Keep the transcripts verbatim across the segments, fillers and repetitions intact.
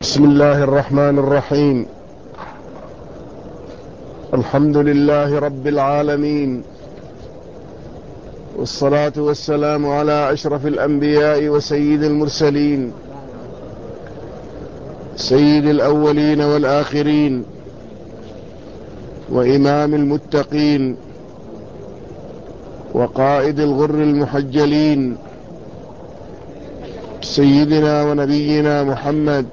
بسم الله الرحمن الرحيم. الحمد لله رب العالمين، والصلاة والسلام على أشرف الأنبياء وسيد المرسلين، سيد الأولين والآخرين، وإمام المتقين، وقائد الغر المحجلين، سيدنا ونبينا محمد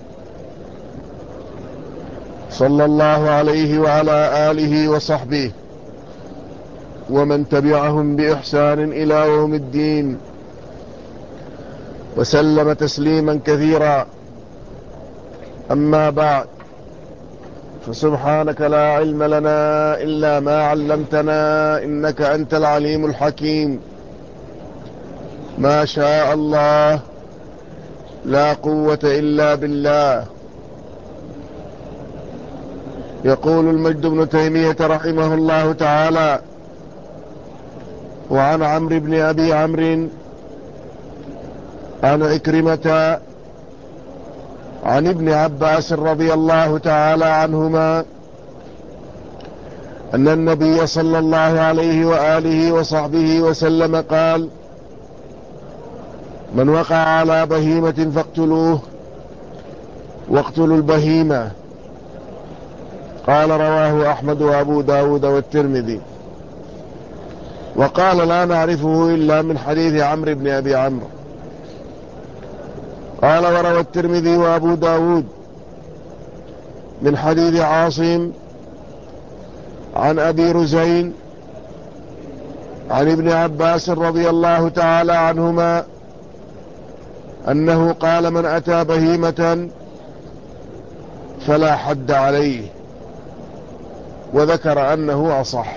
صلى الله عليه وعلى آله وصحبه ومن تبعهم بإحسان إلى يوم الدين، وسلم تسليما كثيرا. أما بعد، فسبحانك لا علم لنا إلا ما علمتنا إنك أنت العليم الحكيم. ما شاء الله، لا قوة إلا بالله. يقول المجد بن تيمية رحمه الله تعالى: وعن عمرو بن أبي عمرو عن عكرمة عن ابن عباس رضي الله تعالى عنهما أن النبي صلى الله عليه وآله وصحبه وسلم قال: من وقع على بهيمة فاقتلوه واقتلوا البهيمة. قال: رواه أحمد وأبو داود والترمذي. وقال: لا نعرفه إلا من حديث عمرو بن أبي عمرو. قال: وروى الترمذي وأبو داود من حديث عاصم عن أبي رزين عن ابن عباس رضي الله تعالى عنهما أنه قال: من أتى بهيمة فلا حد عليه، وذكر أنه أصح.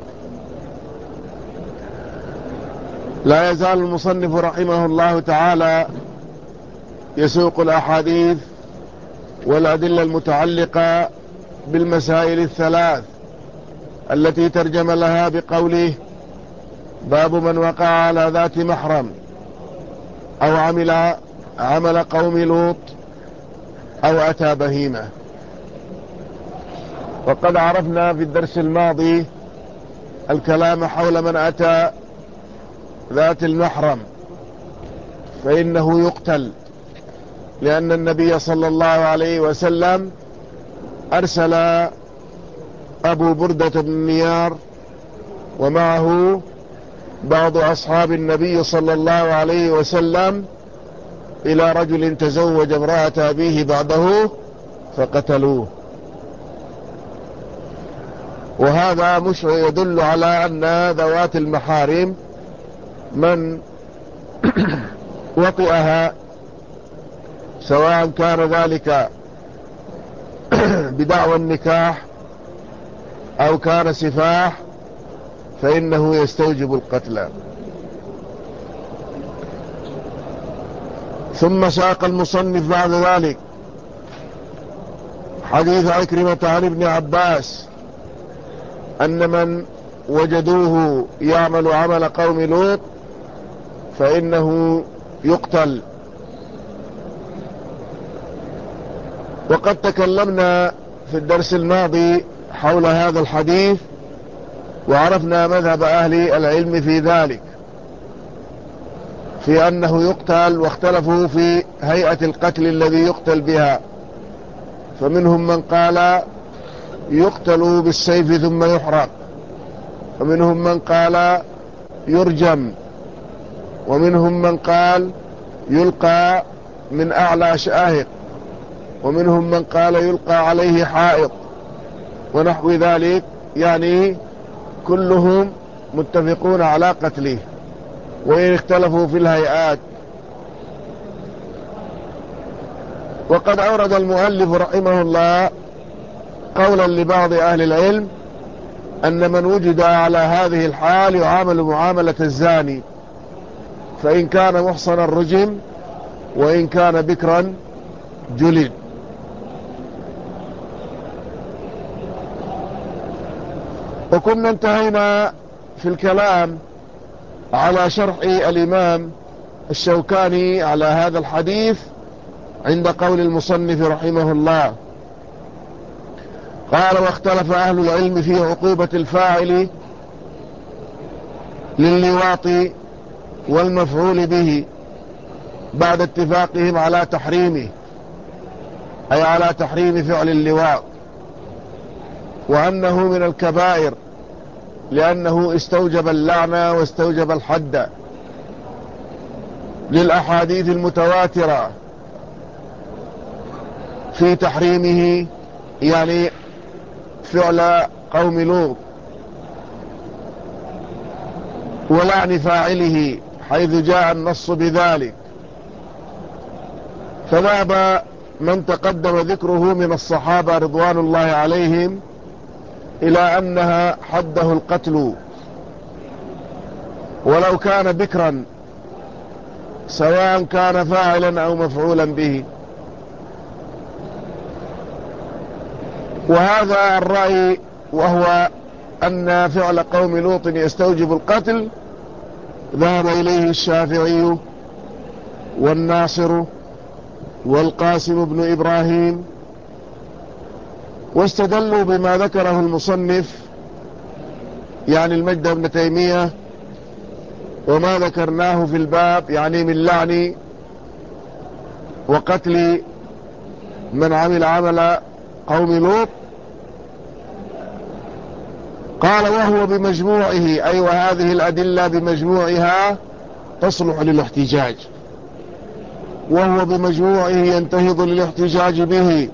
لا يزال المصنف رحمه الله تعالى يسوق الأحاديث والأدلة المتعلقة بالمسائل الثلاث التي ترجم لها بقوله: باب من وقع على ذات محرم أو عمل عمل قوم لوط أو أتى بهيمة. وقد عرفنا في الدرس الماضي الكلام حول من أتى ذات المحرم فإنه يقتل، لأن النبي صلى الله عليه وسلم أرسل أبو بردة بن نيار ومعه بعض أصحاب النبي صلى الله عليه وسلم إلى رجل تزوج امرأة أبيه بعده فقتلوه. وهذا مش يدل على أن ذوات المحارم من وطئها، سواء كان ذلك بدعوى النكاح أو كان سفاح، فإنه يستوجب القتل. ثم ساق المصنف بعد ذلك حديث عكرمة عن ابن عباس أن من وجدوه يعمل عمل قوم لوط فإنه يقتل. وقد تكلمنا في الدرس الماضي حول هذا الحديث وعرفنا مذهب أهل العلم في ذلك، في أنه يقتل، واختلفوا في هيئة القتل الذي يقتل بها. فمنهم من قال يقتل بالسيف ثم يحرق، ومنهم من قال يرجم، ومنهم من قال يلقى من أعلى شاهق، ومنهم من قال يلقى عليه حائط ونحو ذلك. يعني كلهم متفقون على قتله، وإن اختلفوا في الهيئات. وقد أورد المؤلف رحمه الله قولا لبعض أهل العلم أن من وجد على هذه الحال يعامل معاملة الزاني، فإن كان محصنا رجم، وإن كان بكرا جلد. وكنا انتهينا في الكلام على شرح الإمام الشوكاني على هذا الحديث عند قول المصنف رحمه الله. قال: واختلف أهل العلم في عقوبة الفاعل لللواط والمفعول به بعد اتفاقهم على تحريمه، أي على تحريم فعل اللواط، وأنه من الكبائر لأنه استوجب اللعنة واستوجب الحد للأحاديث المتواترة في تحريمه، يعني فعل قوم لوط، ولعن فاعله حيث جاء النص بذلك. فذهب من تقدم ذكره من الصحابة رضوان الله عليهم إلى أنها حده القتل ولو كان بكرا، سواء كان فاعلا أو مفعولا به. وهذا الرأي، وهو أن فعل قوم لوط يستوجب القتل، ذهب إليه الشافعي والناصر والقاسم بن إبراهيم، واستدلوا بما ذكره المصنف يعني المجد بن تيمية وما ذكرناه في الباب، يعني من لعن وقتل من عمل عمل قوم لوط. قال: وهو بمجموعه، أي وهذه الأدلة بمجموعها تصلح للاحتجاج، وهو بمجموعه ينتهض للاحتجاج به.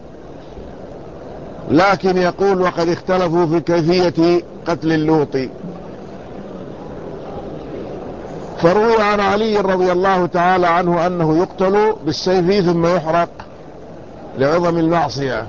لكن يقول: وقد اختلفوا في كيفية قتل اللوط. فروي عن علي رضي الله تعالى عنه أنه يقتل بالسيف ثم يحرق لعظم المعصية.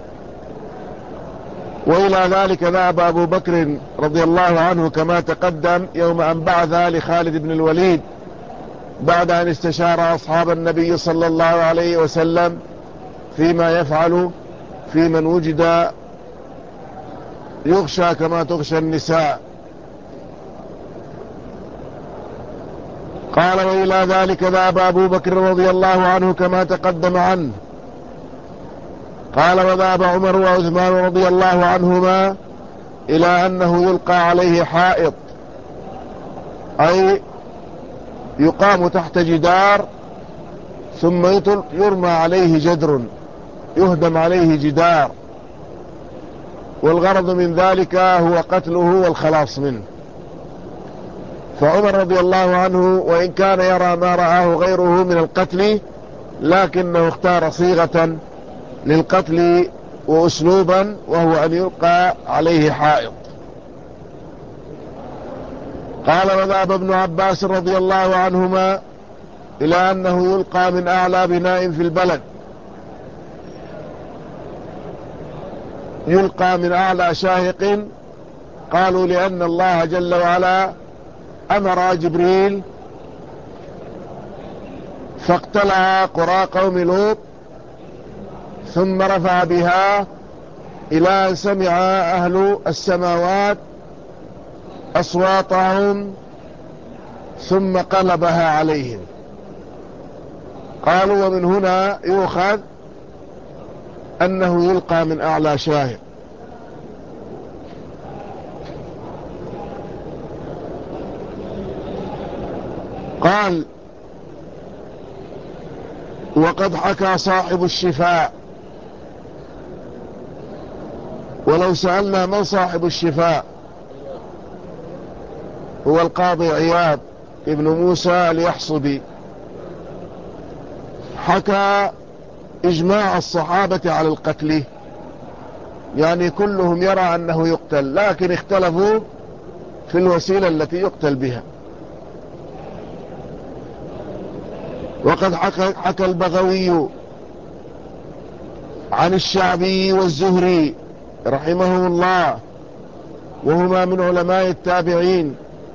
وإلى ذلك ذهب أبو بكر رضي الله عنه كما تقدم يوم أن بعث لخالد بن الوليد بعد أن استشار أصحاب النبي صلى الله عليه وسلم فيما يفعل في من وجد يغشى كما تغشى النساء. قال: وإلى ذلك ذهب أبو بكر رضي الله عنه كما تقدم عنه. قال: وذهب عمر وعثمان رضي الله عنهما إلى أنه يلقى عليه حائط، أي يقام تحت جدار ثم يرمى عليه جدر، يهدم عليه جدار، والغرض من ذلك هو قتله والخلاص منه. فعمر رضي الله عنه وإن كان يرى ما رآه غيره من القتل، لكنه اختار صيغة للقتل وأسلوبا، وهو أن يلقى عليه حائط. قال: وذهب ابن عباس رضي الله عنهما إلى أنه يلقى من أعلى بناء في البلد، يلقى من أعلى شاهق. قالوا: لأن الله جل وعلا أمر جبريل فاقتلع قرى قوم لوط، ثم رفع بها إلى أن سمع أهل السماوات أصواتهم ثم قلبها عليهم. قالوا: ومن هنا يؤخذ أنه يلقى من أعلى شاهق. قال: وقد حكى صاحب الشفاء. ولو سألنا من صاحب الشفاء، هو القاضي عياض ابن موسى اليحصبي، حكى إجماع الصحابة على القتل، يعني كلهم يرى أنه يقتل، لكن اختلفوا في الوسيلة التي يقتل بها. وقد حكى, حكى البغوي عن الشعبي والزهري رحمه الله، وهما من علماء التابعين،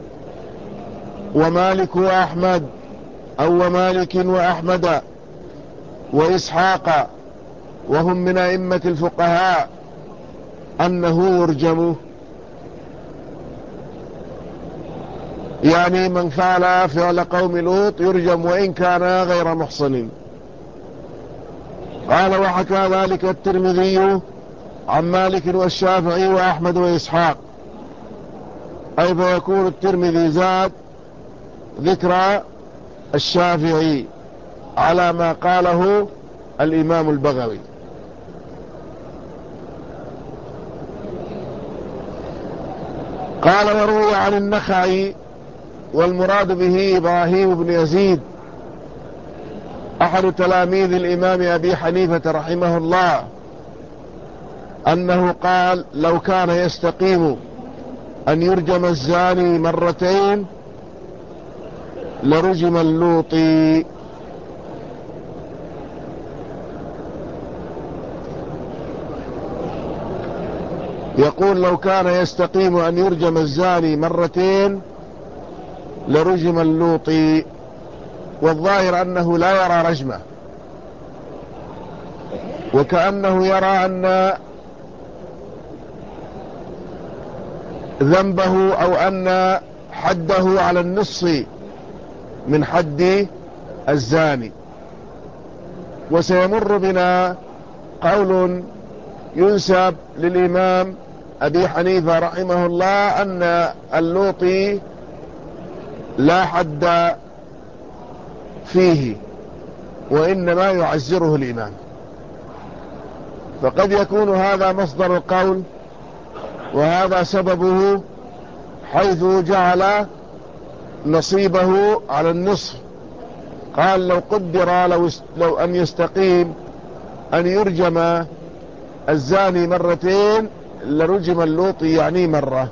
ومالك وأحمد أو ومالك وأحمد وإسحاق، وهم من أئمة الفقهاء، أنه يرجم، يعني من فعل فعل قوم لوط يرجم وإن كان غير محصن. قال وحكى ذلك الترمذي عن مالك والشافعي وأحمد وإسحاق، أي فيكون الترمذي زاد ذكر الشافعي على ما قاله الإمام البغوي. قال وروي عن النخعي، والمراد به إبراهيم بن يزيد أحد تلاميذ الإمام أبي حنيفة رحمه الله، أنه قال لو كان يستقيم أن يرجم الزاني مرتين لرجم اللوطي. يقول لو كان يستقيم أن يرجم الزاني مرتين لرجم اللوطي، والظاهر أنه لا يرى رجمه، وكأنه يرى أن ذنبه أو أن حده على النصف من حد الزاني. وسيمر بنا قول ينسب للإمام أبي حنيفة رحمه الله أن اللوطي لا حد فيه، وإنما يعزره الإمام، فقد يكون هذا مصدر القول وهذا سببه، حيث جعل نصيبه على النصف. قال لو قدر لو, لو أن يستقيم أن يرجم الزاني مرتين لرجم اللوطي، يعني مرة.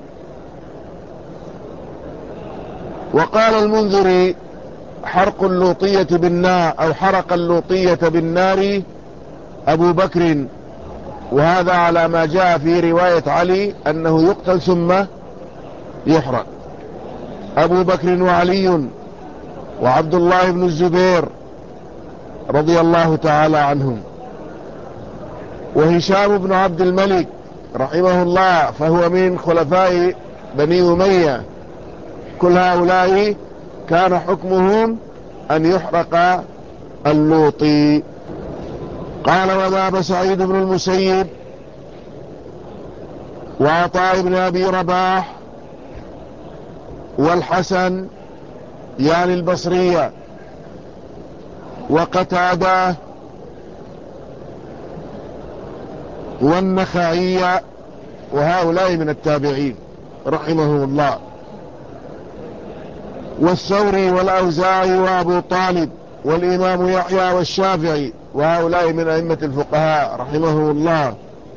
وقال المنذري حرق اللوطية بالنار أو حرق اللوطية بالنار أبو بكر، وهذا على ما جاء في رواية علي أنه يقتل ثم يحرق. أبو بكر وعلي وعبد الله بن الزبير رضي الله تعالى عنهم، وهشام بن عبد الملك رحمه الله، فهو من خلفاء بني أمية. كل هؤلاء كان حكمهم أن يحرق اللوطي. قال وذهب سعيد بن المسيب وعطاء بن أبي رباح والحسن يعني البصرية وقتادة والنخعية، وهؤلاء من التابعين رحمه الله، والثوري والأوزاعي وأبو طالب والإمام يحيى والشافعي، وهؤلاء من أئمة الفقهاء رحمه الله،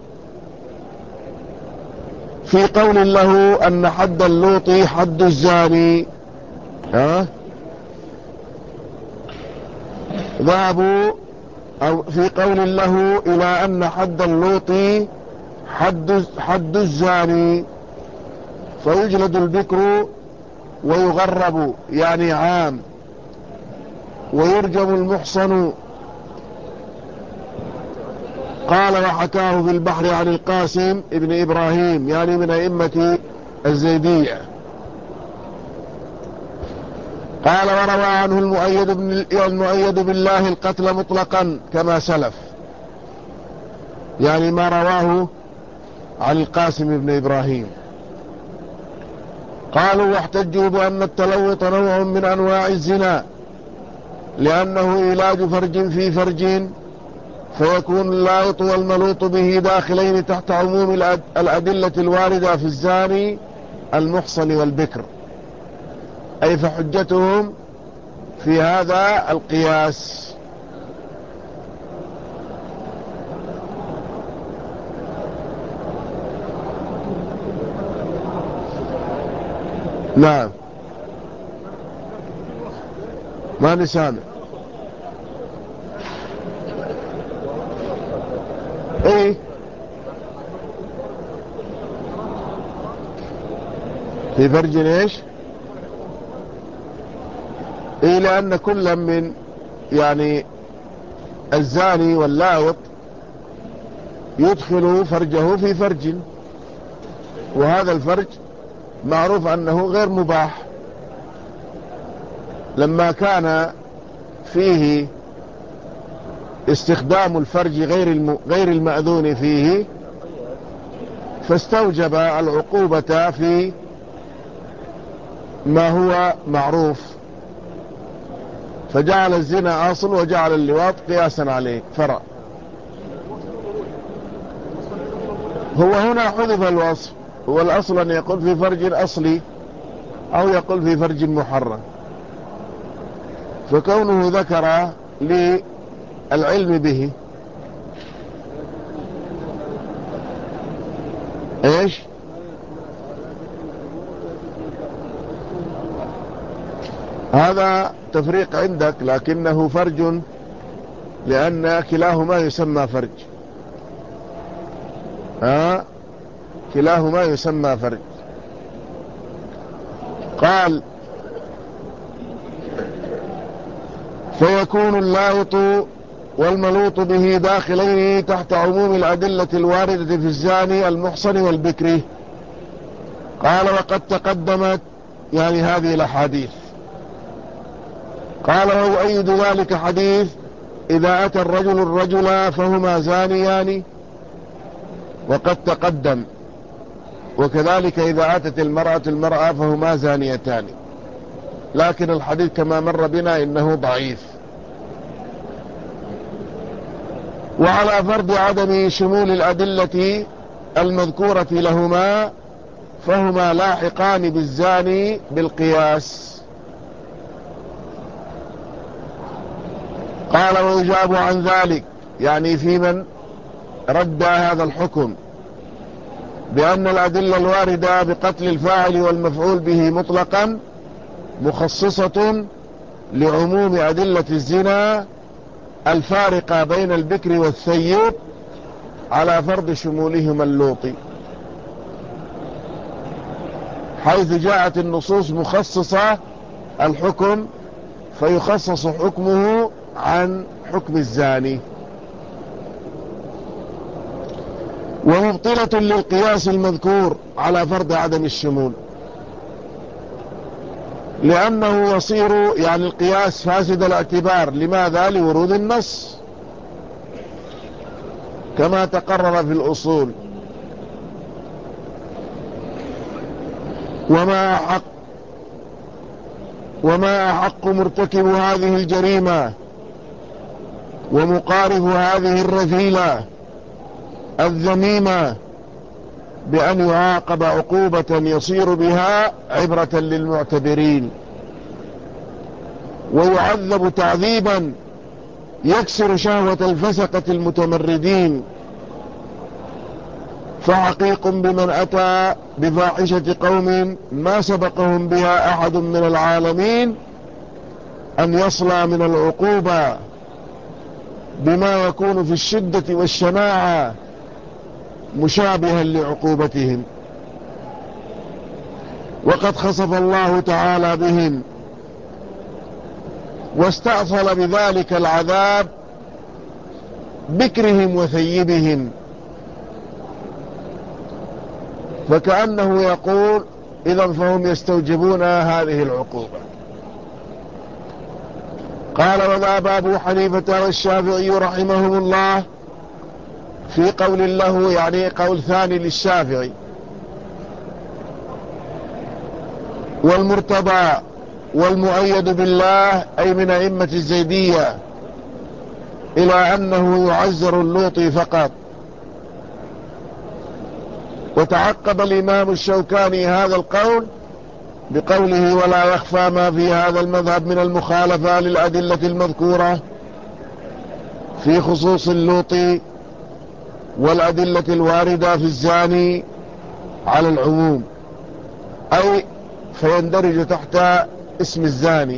في قول له أن حد اللوطي حد الزاني. ها ذهبوا أو في قول له إلى أن حد اللوطي حد, حد الزاني، فيجلد البكر ويغرب يعني عام، ويرجم المحصن. قال وحكاه في البحر عن القاسم ابن إبراهيم يعني من أئمة الزيدية. قال وروى عنه المؤيد, بن المؤيد بالله القتل مطلقا كما سلف، يعني ما رواه عن القاسم ابن إبراهيم. قالوا واحتجوا بأن التلوط نوع من أنواع الزنا، لأنه علاج فرج في فرج، فيكون اللايط والملوط به داخلين تحت عموم الأدلة الواردة في الزاني المحصن والبكر، أي فحجتهم في هذا القياس. نعم ما نسامع. ايه في فرج ايش؟ ايه لان كل من يعني الزاني واللاوط يدخل فرجه في فرج، وهذا الفرج معروف انه غير مباح، لما كان فيه استخدام الفرج غير الم... غير المأذون فيه، فاستوجب العقوبة في ما هو معروف، فجعل الزنا أصل وجعل اللواط قياسا عليه فرع. هو هنا حذف الوصف، هو الأصل أن يقول في فرج أصلي أو يقول في فرج محرم، فكونه ذكر للعلم به ايش؟ هذا تفريق عندك، لكنه فرج، لأن كلاهما يسمى فرج. ها، كلاهما يسمى فرج. قال فيكون اللائط والملوط به داخلين تحت عموم الأدلة الواردة في الزاني المحصن والبكر. قال وقد تقدمت يعني هذه الأحاديث. قال ويؤيد ذلك حديث إذا أتى الرجل الرجل فهما زانيان، وقد تقدم، وكذلك إذا أتت المرأة المرأة فهما زانيتان، لكن الحديث كما مر بنا إنه ضعيف. وعلى فرض عدم شمول الأدلة المذكورة لهما فهما لاحقان بالزاني بالقياس. قال ويجاب عن ذلك، يعني في من رد هذا الحكم بأن الأدلة الواردة بقتل الفاعل والمفعول به مطلقا مخصصة لعموم أدلة الزنا الفارقة بين البكر والثيب على فرض شمولهما اللوطي، حيث جاءت النصوص مخصصة الحكم فيخصص حكمه عن حكم الزاني. ومبطلة للقياس المذكور على فرض عدم الشمول، لأنه يصير يعني القياس فاسد الاعتبار. لماذا؟ لورود النص كما تقرر في الأصول. وما أحق وما أحق مرتكب هذه الجريمة ومقارف هذه الرذيلة الذميمة بأن يعاقب عقوبة يصير بها عبرة للمعتبرين، ويعذب تعذيبا يكسر شهوة الفسقة المتمردين. فحقيق بمن أتى بفاحشة قوم ما سبقهم بها أحد من العالمين أن يصلى من العقوبة بما يكون في الشدة والشناعة مشابها لعقوبتهم. وقد خصف الله تعالى بهم واستأصل بذلك العذاب بكرهم وثيبهم، فكأنه يقول إذا فهم يستوجبون هذه العقوبة. قال وذهب أبو حنيفة والشافعي رحمهم الله في قول له، يعني قول ثاني للشافعي، والمرتضى والمؤيد بالله أي من أئمة الزيدية إلى أنه يعزر اللوطي فقط. وتعقب الإمام الشوكاني هذا القول بقوله ولا يخفى ما في هذا المذهب من المخالفة للأدلة المذكورة في خصوص اللوطي والأدلة الواردة في الزاني على العموم، أي فيندرج تحت اسم الزاني.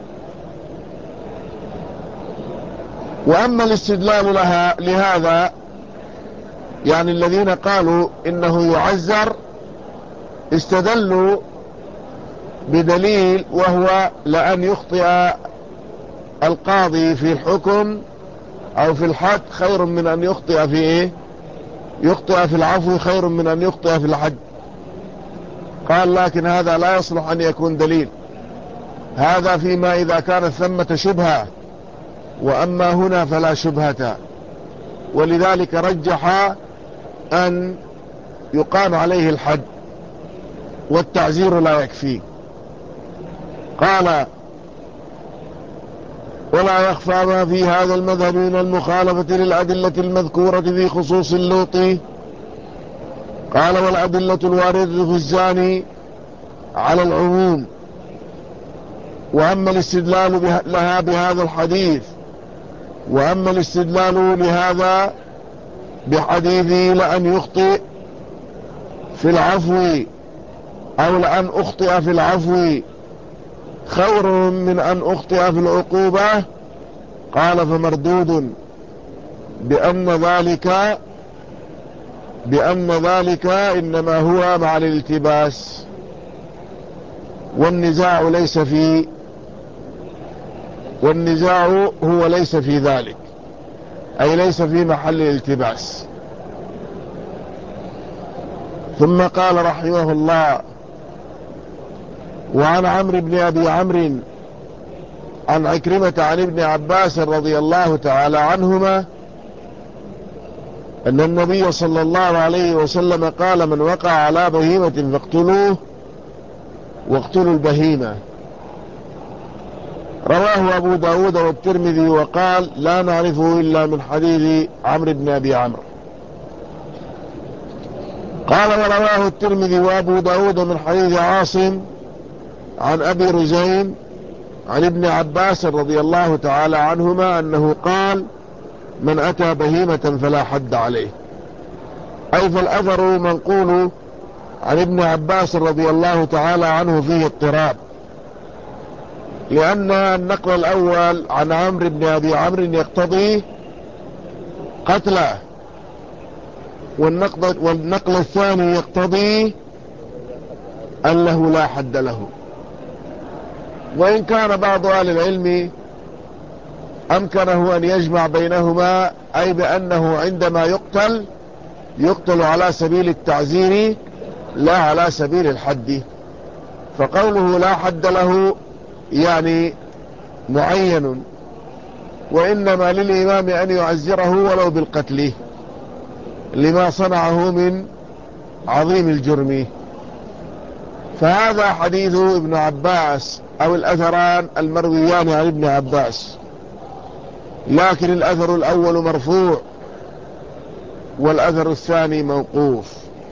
وأما الاستدلال لها لهذا، يعني الذين قالوا إنه يعزر استدلوا بدليل، وهو لأن يخطئ القاضي في الحكم أو في الحد خير من أن يخطئ في إيه؟ يخطئ في العفو خير من أن يخطئ في الحد. قال لكن هذا لا يصلح أن يكون دليل، هذا فيما إذا كانت ثمة شبهة وأما هنا فلا شبهة، ولذلك رجح أن يقام عليه الحد والتعزير لا يكفي. قال: ولا يخفى ما في هذا المذهب من المخالفة للأدلة المذكورة في خصوص اللوط. قال: والأدلة الواردة في الزاني على العموم، وأما الاستدلال لها بهذا الحديث وأما الاستدلال لهذا بحديثه لأن يخطئ في العفو أو لأن أخطئ في العفو خير من أن أخطئ في العقوبة، قال: فمردود بأن ذلك بأن ذلك إنما هو مع الالتباس، والنزاع ليس في والنزاع هو ليس في ذلك، أي ليس في محل الالتباس. ثم قال رحمه الله: وعن عمرو بن أبي عمرو عن عكرمة عن ابن عباس رضي الله تعالى عنهما أن النبي صلى الله عليه وسلم قال: من وقع على بهيمة فاقتلوه واقتلوا البهيمة. رواه أبو داود والترمذي، وقال: لا نعرفه إلا من حديث عمرو بن أبي عمرو. قال: ورواه الترمذي وأبو داود من حديث عاصم عن أبي رزين عن ابن عباس رضي الله تعالى عنهما أنه قال: من أتى بهيمة فلا حد عليه. أي فالأثر منقول عن ابن عباس رضي الله تعالى عنه فيه اضطراب، لأن النقل الأول عن عمرو بن أبي عمرو يقتضي قتله، والنقل, والنقل الثاني يقتضي أنه لا حد له. وإن كان بعض أهل العلم أمكنه أن يجمع بينهما، أي بأنه عندما يقتل يقتل على سبيل التعزير لا على سبيل الحد، فقوله لا حد له يعني معين، وإنما للإمام أن يعزره ولو بالقتل لما صنعه من عظيم الجرم. فهذا حديث ابن عباس أو الأثران المرويان عن ابن عباس، لكن الأثر الأول مرفوع والأثر الثاني موقوف.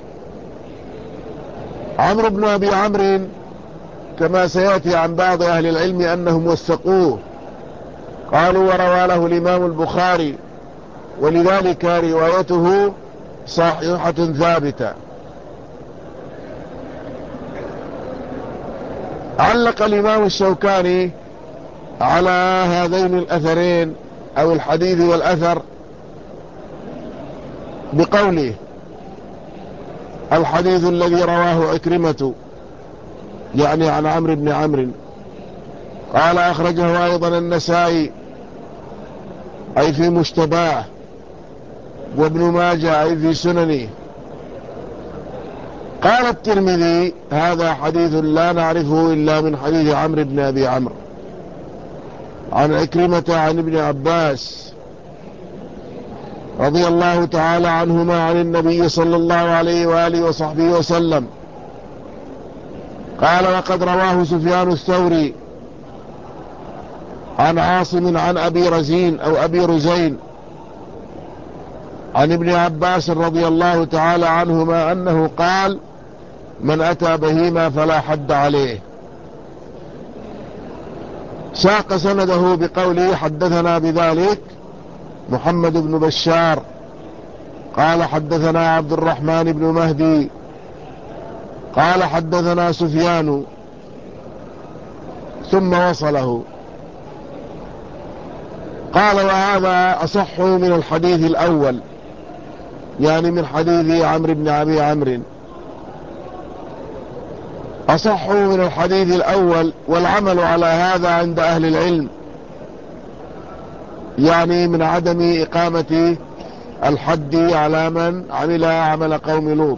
عمرو بن أبي عمرو كما سيأتي عن بعض أهل العلم أنهم وثقوه، قالوا: وروى له الإمام البخاري، ولذلك روايته صحيحة ثابتة. علق الإمام الشوكاني على هذين الأثرين أو الحديث والأثر بقوله: الحديث الذي رواه عكرمة يعني عن عمرو بن عمرو، قال: أخرجه أيضا النسائي أي في مشتباه، وابن ماجه أي في سننه. قال الترمذي: هذا حديث لا نعرفه إلا من حديث عمرو بن أبي عمرو عن عكرمة عن ابن عباس رضي الله تعالى عنهما عن النبي صلى الله عليه وآله وصحبه وسلم قال: وقد رواه سفيان الثوري عن عاصم عن أبي رزين أو أبي رزين عن ابن عباس رضي الله تعالى عنهما أنه قال: من أتى بهيمة فلا حد عليه. ساق سنده بقوله: حدثنا بذلك محمد بن بشار قال: حدثنا عبد الرحمن بن مهدي قال: حدثنا سفيان، ثم وصله. قال: وهذا أصح من الحديث الأول، يعني من حديث عمرو بن أبي عمرو، أصح من الحديث الأول. والعمل على هذا عند أهل العلم، يعني من عدم إقامة الحد على من عمل عمل قوم لوط.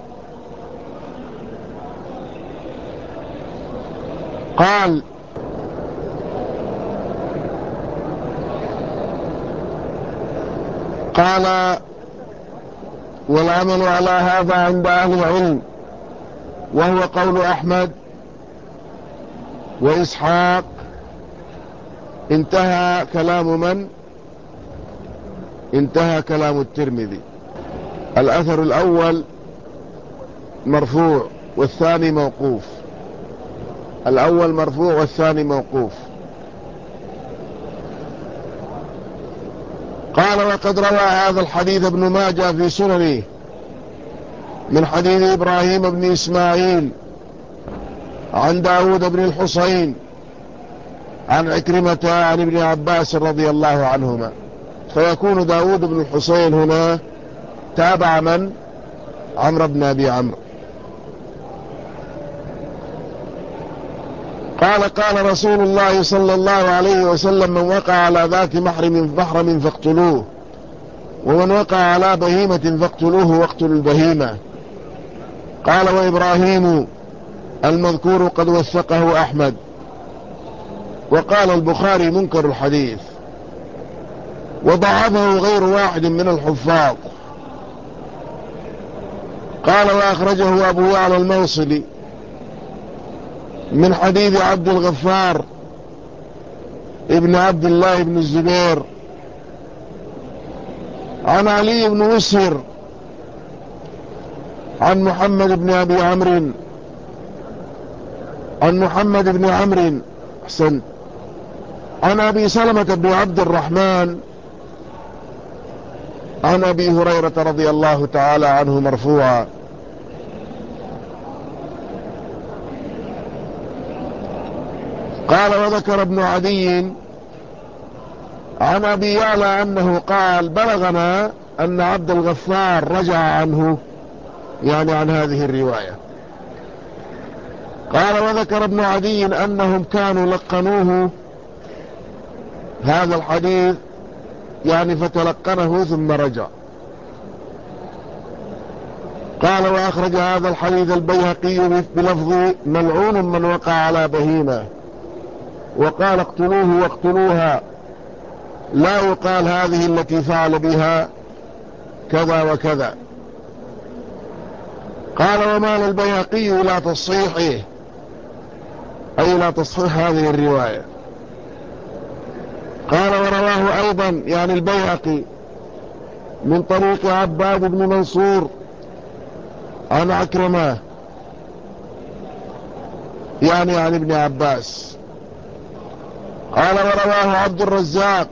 قال: قال: والعمل على هذا عند أهل العلم، وهو قول أحمد وإسحاق. انتهى كلام من؟ انتهى كلام الترمذي. الأثر الأول مرفوع والثاني موقوف. الأول مرفوع والثاني موقوف. قال: وقد روى هذا الحديث ابن ماجه في سننه من حديث إبراهيم بن إسماعيل عن داود بن الحصين عن عكرمة عن ابن عباس رضي الله عنهما. فيكون داود بن الحصين هنا تابع من؟ عمرو بن أبي عمرو. قال: قال رسول الله صلى الله عليه وسلم: من وقع على ذات محرم محرم فاقتلوه، ومن وقع على بهيمة فاقتلوه واقتلوا البهيمة. قال: وإبراهيم المذكور قد وثقه أحمد. وقال البخاري: منكر الحديث، وضعفه غير واحد من الحفاظ. قال: وأخرجه أبو يعلى الموصلي من حديث عبد الغفار ابن عبد الله بن الزبير عن علي بن مسهر عن محمد بن أبي عمرو عن محمد بن عمرو أحسن عن أبي سلمة بن عبد الرحمن عن أبي هريرة رضي الله تعالى عنه مرفوعا. قال: وذكر ابن عدي عن أبي يعلى أنه قال: بلغنا أن عبد الغفار رجع عنه، يعني عن هذه الرواية. قال: وذكر ابن عدي أنهم كانوا لقنوه هذا الحديث، يعني فتلقنه ثم رجع. قال: وأخرج هذا الحديث البيهقي بلفظ: ملعون من وقع على بهيمة. وقال: اقتلوه واقتلوها، لا يقال هذه التي فعل بها كذا وكذا. قال: ومال البيهقي إلى تصحيحه، أي لا تصحيح هذه الرواية. قال: ورواه أيضا، يعني البيهقي، من طريق عباد بن منصور عن عكرمة، يعني عن ابن عباس. قال: ورواه عبد الرزاق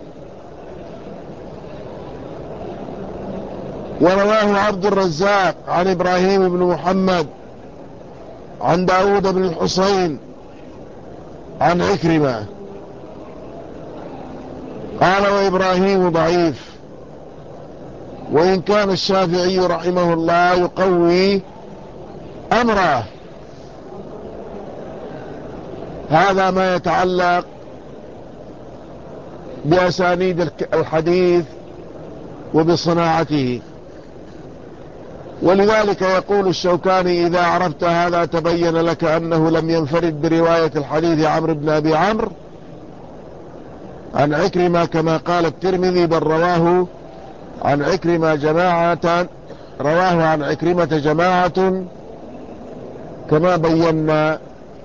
ورواه عبد الرزاق عن إبراهيم بن محمد عن داود بن الحصين عن عكرمة. قال: وإبراهيم ضعيف، وإن كان الشافعي رحمه الله يقوي أمره. هذا ما يتعلق بأسانيد الحديث وبصناعته. ولذلك يقول الشوكاني: إذا عرفت هذا تبين لك أنه لم ينفرد برواية الحديث عمرو بن أبي عمرو عن عكرمة كما قال الترمذي، بل رواه عن عكرمة جماعة رواه عن عكرمة جماعة كما بينا.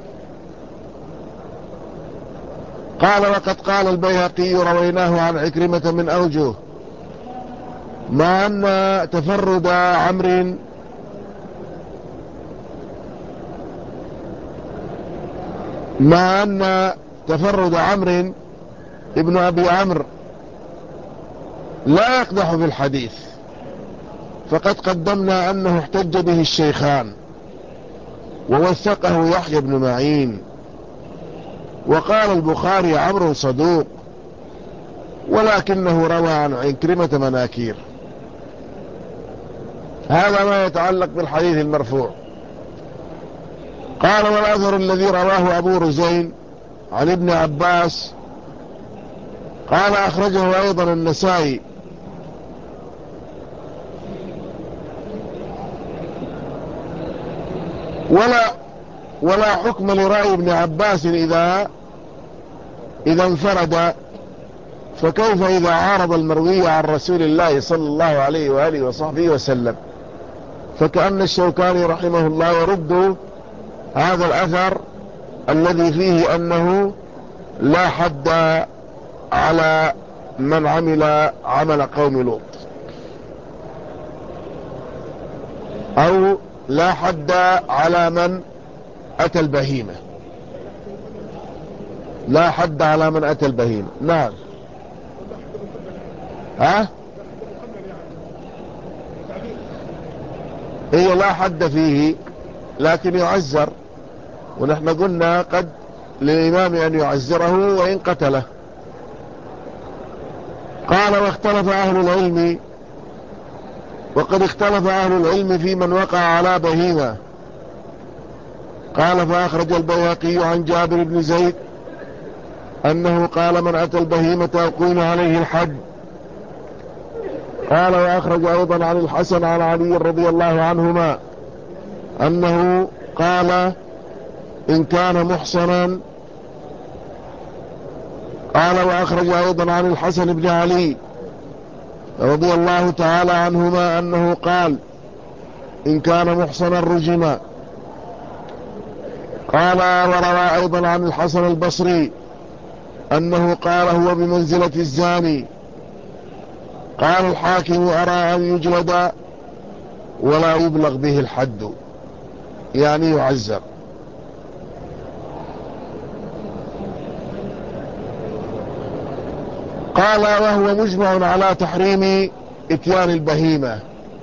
قال: وقد قال البيهقي: رويناه عن عكرمة من أوجه، مع أن تفرد عمرو مع أن تفرد عمرو ابن أبي عمرو لا يقدح في الحديث، فقد قدمنا أنه احتج به الشيخان ووثقه يحيى بن معين. وقال البخاري: عمرو صدوق، ولكنه روى عن عكرمة مناكير. هذا ما يتعلق بالحديث المرفوع. قال: والأثر الذي رواه أبو رزين عن ابن عباس، قال: أخرجه أيضا النسائي ولا ولا حكم لرأي ابن عباس إذا إذا انفرد فكيف إذا عارض المروي عن رسول الله صلى الله عليه وآله وصحبه وسلم؟ فكأن الشوكاني رحمه الله يرد هذا الأثر الذي فيه أنه لا حد على من عمل عمل قوم لوط، أو لا حد على من أتى البهيمة، لا حد على من أتى البهيمة. نعم. ها هي لا حد فيه لكن يعزر، ونحن قلنا قد للإمام أن يعزره وإن قتله. قال واختلف أهل العلم، وقد اختلف أهل العلم في من وقع على بهيمة. قال فأخرج البيهقي عن جابر بن زيد أنه قال من أتى البهيمة أقيم عليه الحد. قال وأخرج أيضا عن الحسن عن علي رضي الله عنهما أنه قال إن كان محصنا. قال وأخرج أيضا عن الحسن بن علي رضي الله تعالى عنهما أنه قال إن كان محصنا رجما. قال وروى أيضا عن الحسن البصري أنه قال هو بمنزلة الزاني. قال الحاكم أرى أن يجلد ولا يبلغ به الحد، يعني يعزر. قال وهو مجمع على تحريم اتيان البهيمة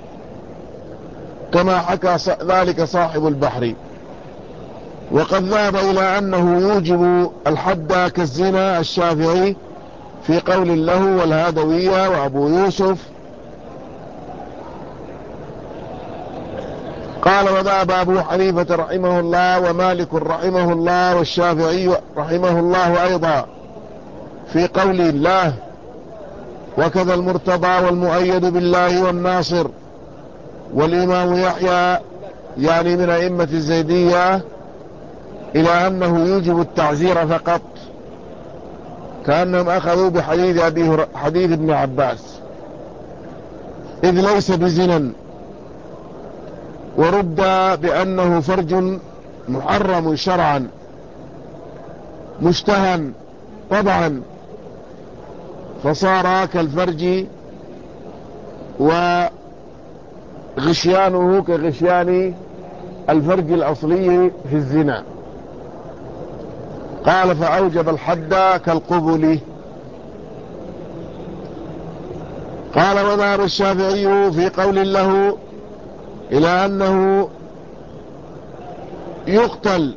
كما حكى ذلك صاحب البحر، وقد ذهب إلى أنه يوجب الحد كالزنا الشافعي في قول له والهادوية وأبو يوسف. قال وذهب أبو حنيفة رحمه الله ومالك رحمه الله والشافعي رحمه الله أيضا في قول الله، وكذا المرتضى والمؤيد بالله والناصر والإمام يحيى يعني من أئمة الزيدية إلى أنه يوجب التعزير فقط، كأنهم أخذوا بحديث أبي حديث ابن عباس، إذ ليس بزنا، ورد بأنه فرج محرم شرعا مشتهى طبعا، فصار كالفرج وغشيانه كغشيان الفرج الأصلي في الزنا. قال فأوجب الحد كالقبل. قال وذهب الشافعي في قول له إلى أنه يقتل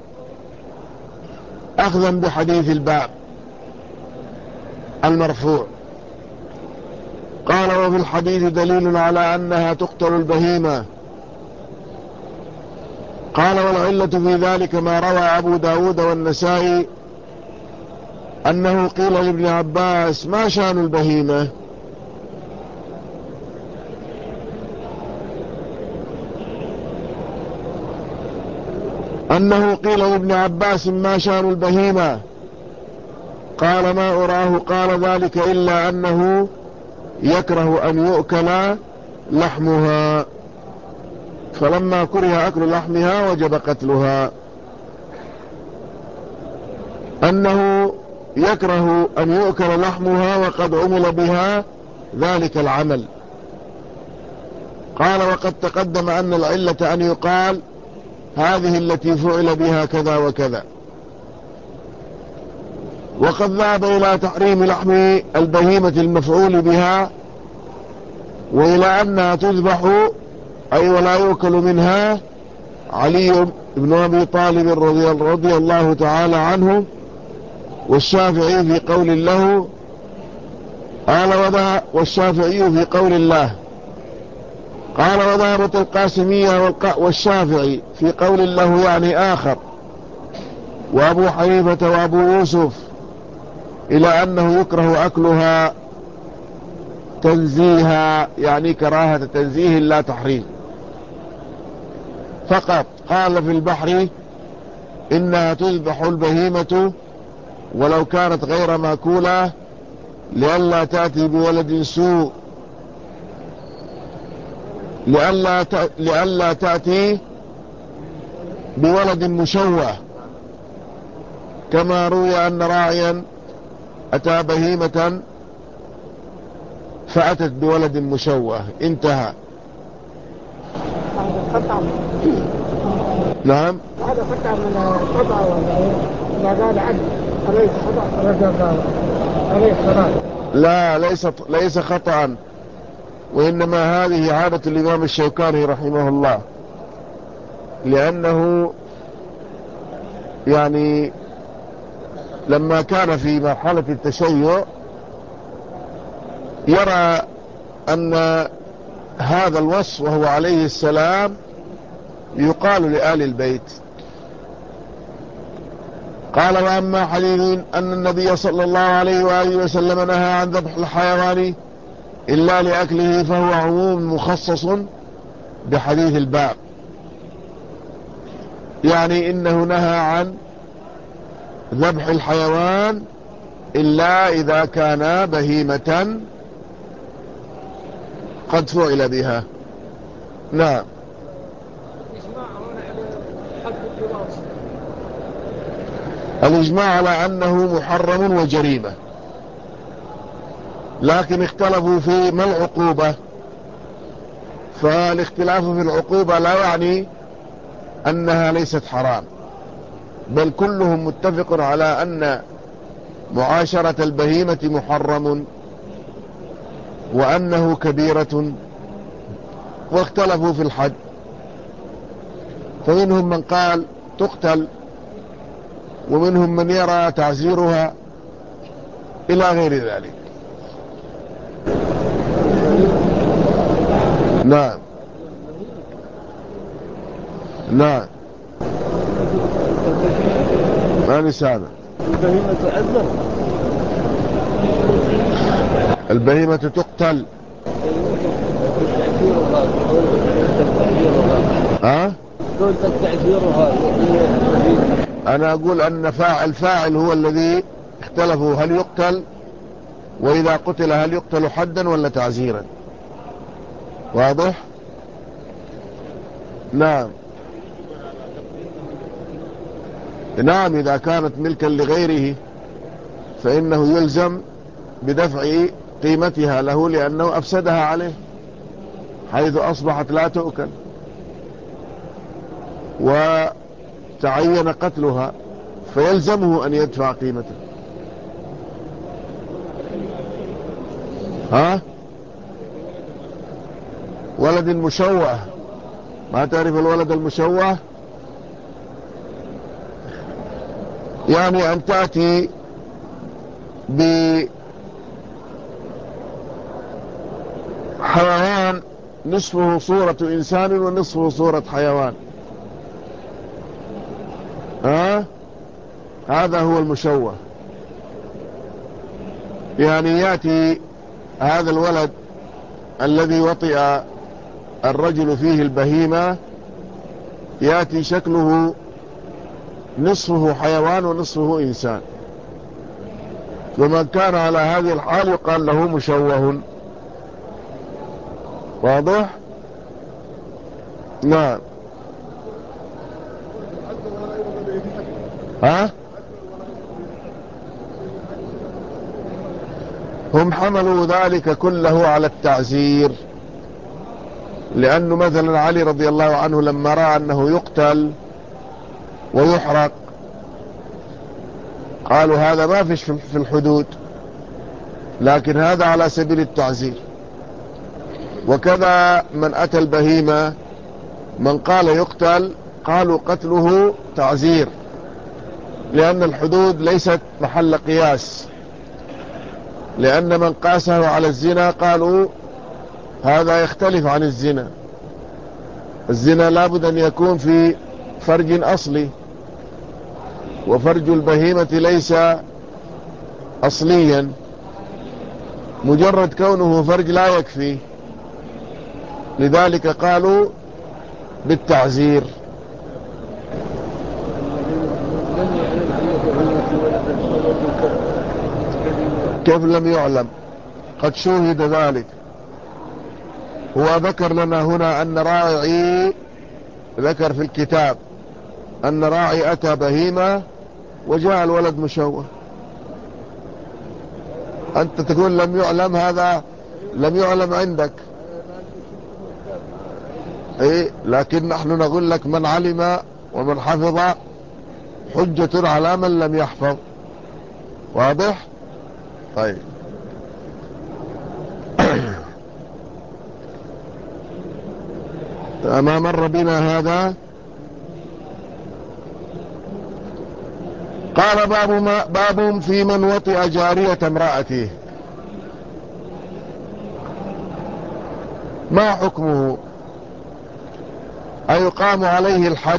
أخذا بحديث الباب المرفوع. قال وفي الحديث دليل على أنها تقتل البهيمة. قال والعلة في ذلك ما روى أبو داود والنسائي أنه قيل لابن عباس ما شأن البهيمة؟ أنه قيل لابن عباس ما شأن البهيمة؟ قال ما أراه قال ذلك إلا أنه يكره أن يؤكل لحمها، فلما كره أكل لحمها وجب قتلها. أنه يكره أن يؤكل لحمها وقد عمل بها ذلك العمل. قال وقد تقدم أن العلة أن يقال هذه التي فعل بها كذا وكذا. وقد ذهب إلى تحريم لحم البهيمة المفعول بها وإلى أنها تذبح أي ولا يؤكل منها علي بن أبي طالب رضي الله تعالى عنه والشافعي في قول له. قال وذهب والشافعي في قول الله. قال وذهبت القاسمية والشافعي في قول له يعني آخر، وأبو حنيفة وأبو يوسف إلى أنه يكره أكلها تنزيها، يعني كراهة تنزيه لا تحريم فقط. قال في البحر إنها تذبح البهيمة ولو كانت غير ماكولة لئلا تأتي بولد سوء، لئلا لئلا تأتي بولد مشوه، كما روي أن راعيا أتى بهيمة فأتت بولد مشوه. انتهى. نعم. هذا قطع من القطع ولا ايه؟ إذا قال عبد أليس خطأ رجل عليه الصلاة؟ لا، ليس ليس خطأ، وإنما هذه عادة الإمام الشوكاني رحمه الله، لأنه يعني لما كان في مرحلة التشيع يرى أن هذا الوصف وهو عليه السلام يقال لآل البيت. قال: وأما حديث أن النبي صلى الله عليه وآله وسلم نهى عن ذبح الحيوان إلا لأكله، فهو عموم مخصص بحديث الباب، يعني إنه نهى عن ذبح الحيوان إلا إذا كان بهيمة قد فعل بها. نعم. الإجماع على أنه محرم وجريمة، لكن اختلفوا في ما العقوبة، فالاختلاف في العقوبة لا يعني أنها ليست حرام، بل كلهم متفق على أن معاشرة البهيمة محرم وأنه كبيرة، واختلفوا في الحد، فمنهم من قال تقتل، ومنهم من يرى تعزيرها، إلى غير ذلك. نعم. نعم. ما سامع. البهيمة تعذر، البهيمة تقتل. ها؟ قلت تعذيرها. أنا أقول أن فاعل فاعل هو الذي اختلفوا، هل يقتل، وإذا قتل هل يقتل حدا ولا تعزيرا؟ واضح؟ نعم. نعم، إذا كانت ملكا لغيره فإنه يلزم بدفع قيمتها له، لأنه أفسدها عليه حيث أصبحت لا تؤكل وتعين قتلها، فيلزمه أن يدفع قيمته. ها؟ ولد مشوه، ما تعرف الولد المشوه؟ يعني أن تأتي بحيوان نصفه صورة إنسان ونصفه صورة حيوان. ها؟ هذا هو المشوه. يعني يأتي هذا الولد الذي وطئ الرجل فيه البهيمة، يأتي شكله نصفه حيوان ونصفه إنسان، ومن كان على هذه الحال يقال له مشوه. واضح؟ نعم. ها؟ هم حملوا ذلك كله على التعزير، لأنه مثلا علي رضي الله عنه لما رأى أنه يقتل ويحرق قالوا هذا ما فيش في الحدود، لكن هذا على سبيل التعزير. وكذا من أتى البهيمة، من قال يقتل قالوا قتله تعزير، لأن الحدود ليست محل قياس، لأن من قاسه على الزنا قالوا هذا يختلف عن الزنا. الزنا لابد أن يكون في فرج أصلي، وفرج البهيمة ليس أصليا، مجرد كونه فرج لا يكفي، لذلك قالوا بالتعزير. كيف لم يعلم؟ قد شوهد ذلك. هو ذكر لنا هنا أن راعي، ذكر في الكتاب أن راعي أتى بهيمة وجاء الولد مشوه. أنت تقول لم يعلم، هذا لم يعلم عندك. إيه، لكن نحن نقول لك من علم ومن حفظ حجة على من لم يحفظ. واضح؟ طيب. ما مر بنا هذا. قال باب ما باب في من وطئ جارية امرأته، ما حكمه؟ أيقام عليه الحد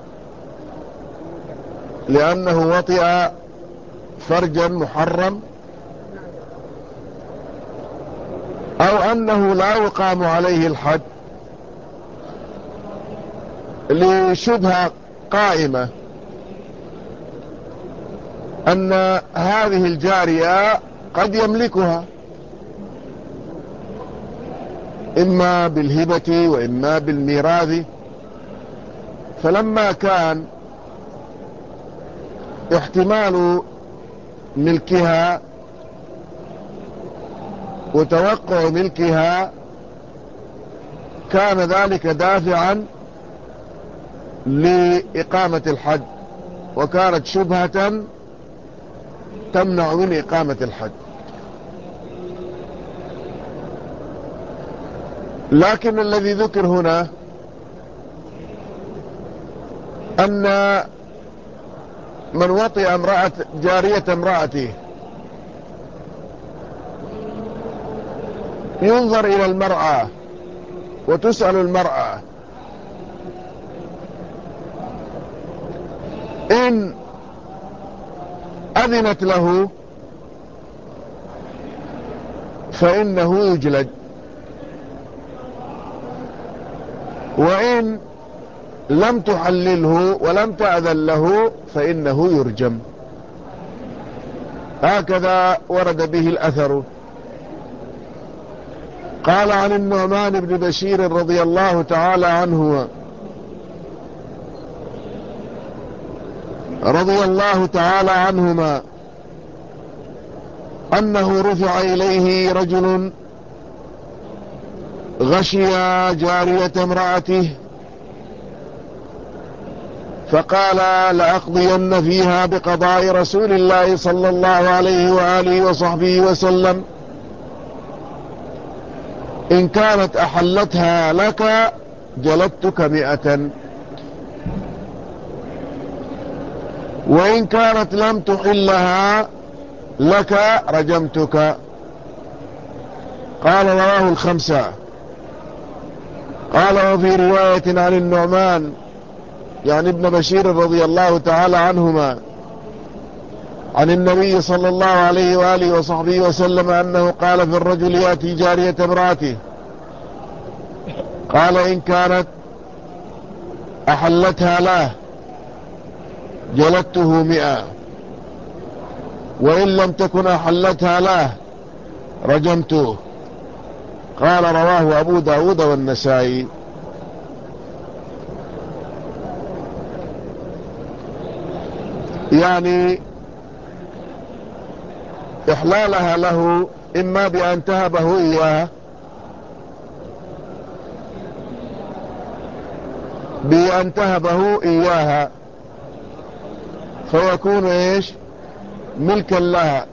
لأنه وطئ فرجا محرم، أو أنه لا يقام عليه الحد لشبهة قائمة أن هذه الجارية قد يملكها إما بالهبة وإما بالميراث، فلما كان احتمال ملكها وتوقع ملكها كان ذلك دافعا لإقامة الحد، وكانت شبهة تمنع من إقامة الحد. لكن الذي ذكر هنا أن من وطئ امرأة جارية امرأته ينظر إلى المرأة وتسأل المرأة، إن أذنت له فإنه يجلد، وإن لم تحلله ولم تأذن له فإنه يرجم. هكذا ورد به الأثر. قال عن النعمان بن بشير رضي الله تعالى عنه رضي الله تعالى عنهما أنه رفع إليه رجل غشي جارية امرأته فقال: لأقضين فيها بقضاء رسول الله صلى الله عليه وآله وصحبه وسلم، إن كانت أحلتها لك جلدتك مئة، وإن كانت لم تحلها لك رجمتك. قال رواه الخمسة. قال وفي رواية عن النعمان يعني ابن بشير رضي الله تعالى عنهما عن النبي صلى الله عليه وآله وصحبه وسلم أنه قال في الرجل يأتي جارية امرأته، قال: إن كانت أحلتها له جلدته مئة، وإن لم تكن أحلتها له رجمته. قال رواه أبو داود والنسائي. يعني إحلالها له إما بأن تهبه إياه بأن تهبه إياها فيكون إيش ملكا لها،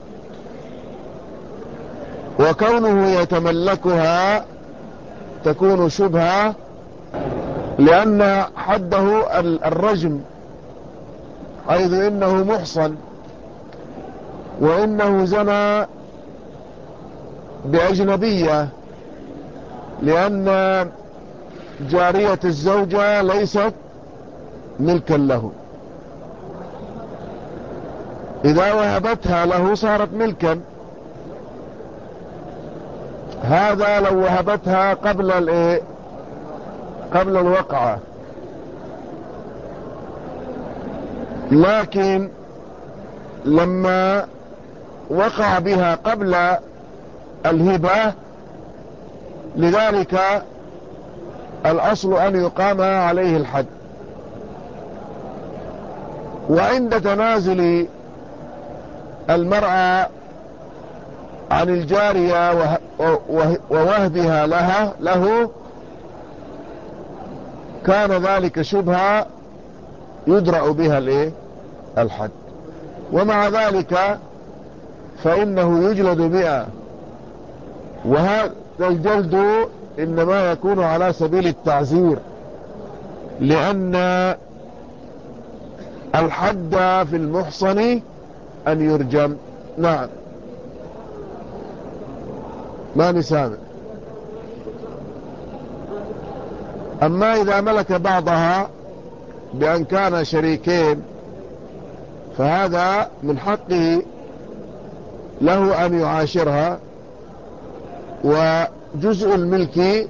وكونه يتملكها تكون شبهة، لأن حده الرجم، حيث إنه محصن وإنه زنى بأجنبية، لأن جارية الزوجة ليست ملكا له. إذا وهبتها له صارت ملكا. هذا لو وهبتها قبل الايه قبل الوقعة، لكن لما وقع بها قبل الهبة، لذلك الأصل أن يقام عليه الحد. وعند تنازل المرأة عن الجارية ووهبها لها له كان ذلك شبهة يدرأ بها الايه الحد. ومع ذلك فإنه يجلد مئة، وهذا الجلد إنما يكون على سبيل التعزير، لأن الحد في المحصن أن يرجم. نعم، ما نسامع. أما إذا ملك بعضها بأن كان شريكين فهذا من حقه له أن يعاشرها، وجزء الملك